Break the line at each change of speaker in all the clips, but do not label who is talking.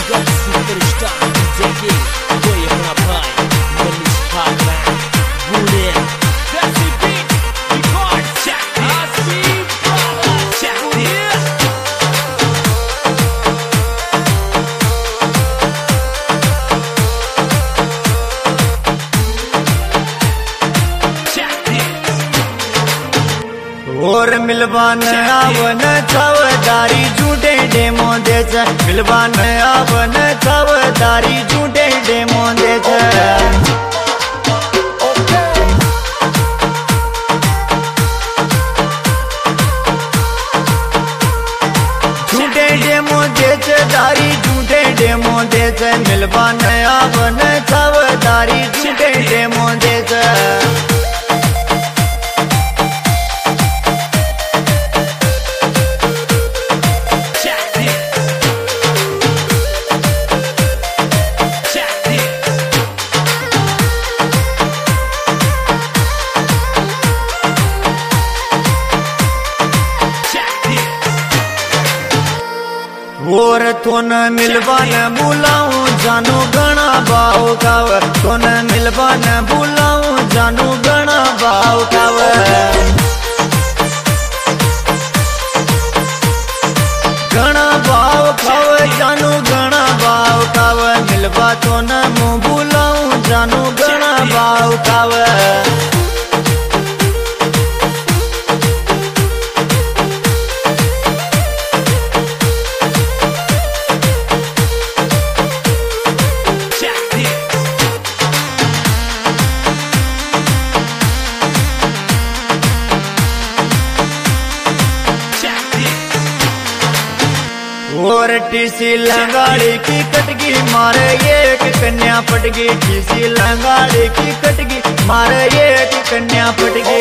got superstar DJ boy अपना भाई मनीष भागवान बूढ़े Desi Beat record check Aspi brother check it
और मिलवान आवन छावदारी झूठे डेमो दे छ मिलवान आवन छावदारी झूठे डेमो दे छ झूठे डेमो दे छ दारी झूठे डेमो दे छ मिलवान आवन छावदारी झूठे डेमो दे छ और थोन मिलवान बुलाऊं जानू गणा भाव काव थोन मिलवान बुलाऊं जानू गणा भाव काव गणा भाव खाव जानू गणा भाव काव मिलवा थोन मुँह बुलाऊं जानू गणा भाव काव और टीसी लंगाड़ी की कटगी मारे एक कन्या पटगी टीसी लंगाड़ी की कटगी मारे एक कन्या पटगी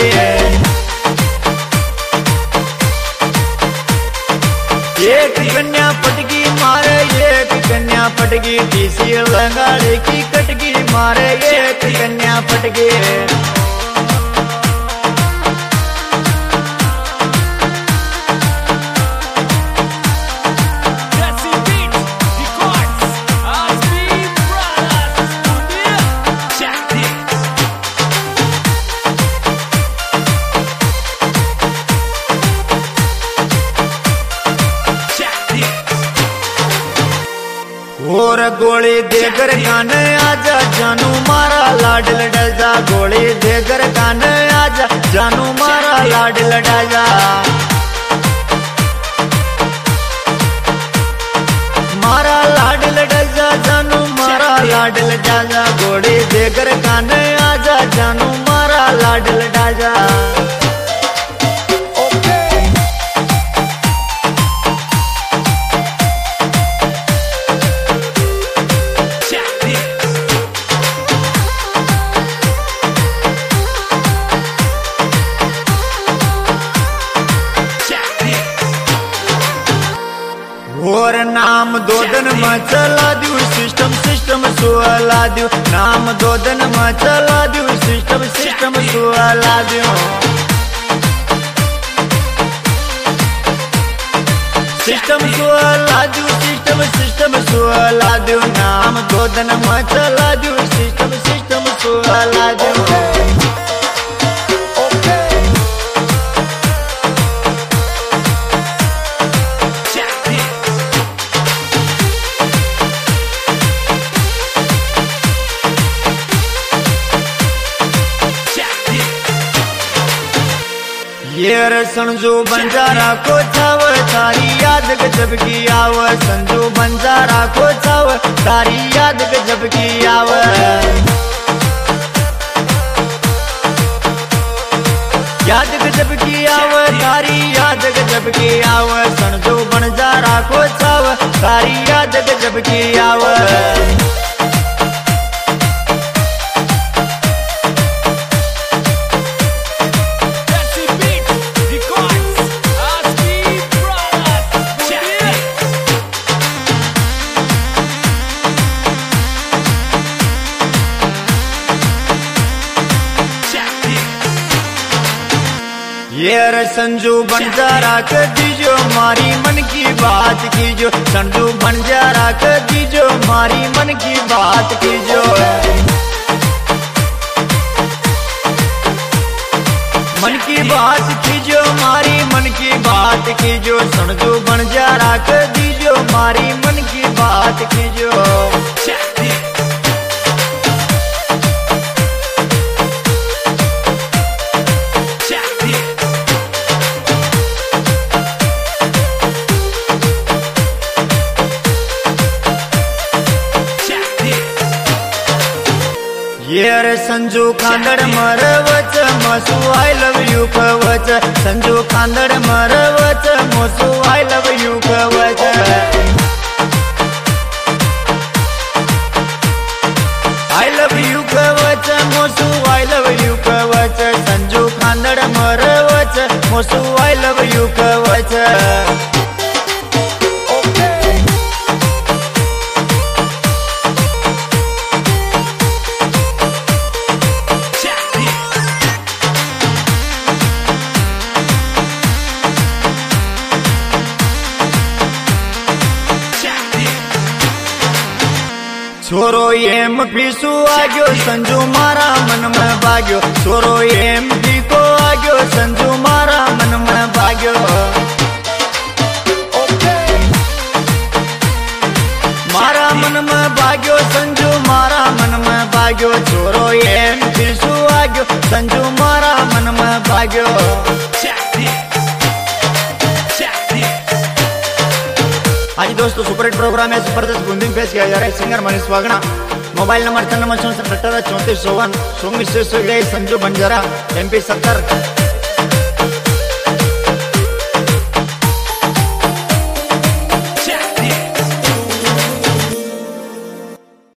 एक कन्या पटगी मारे एक कन्या पटगी टीसी लंगाड़ी की कटगी मारे एक कन्या पटगी और गोली देकर कान आजा जानू मारा लाडल डजा गोली देकर कान आजा जानू मारा लाडल डजा मारा लाडल डजा जानू मारा लाडल डजा गोली देकर कान आजा जानू मारा लाडल डजा और नाम दो दिन में चला दू सिस्टम सुला दू नाम दो दिन में चला दू सिस्टम सुला दू सिस्टम सुला दू नाम दो दिन में चला दू सिस्टम सुला दू ये संजू बंजारा को छाव तारी याद गजब की आव संजू बंजारा को छाव तारी याद गजब की आव याद गजब की आव तारी याद गजब की आव संजू बंजारा को छाव तारी याद गजब की आव ये रे संजू बंजारा के दीजो मारी मन की बात कीजो, संजू बंजारा के दीजो मारी मन की बात कीजो। मन की बात कीजो मारी मन की बात कीजो, संजू बंजारा के दीजो मारी मन की बात कीजो। ये रे संजू खांदड़ मरवच मसू आई लव यू कवच, संजू खांदड़ मरवच मसू आई लव यू कवच। आई लव यू कवच मसू आई लव यू कवच, संजू खांदड़ मरवच मसू आई लव यू कवच। छोरो एम पीसू आग्यो संजू मारा मन में भाग्यो, छोरो एम पी को आग्यो संजू मारा मन में भाग्यो। मारा मन में भाग्यो संजू मारा मन में भाग्यो, छोरो एम पीसू आग्यो संजू मारा मन में भाग्यो। आज दोस्तों सुपरहिट प्रोग्राम है जबरदस्त बूंदी पेश किया जा रहा है singer Manish Vagna. Mobile number 94 34 54 song Sanju Banjara MP 70।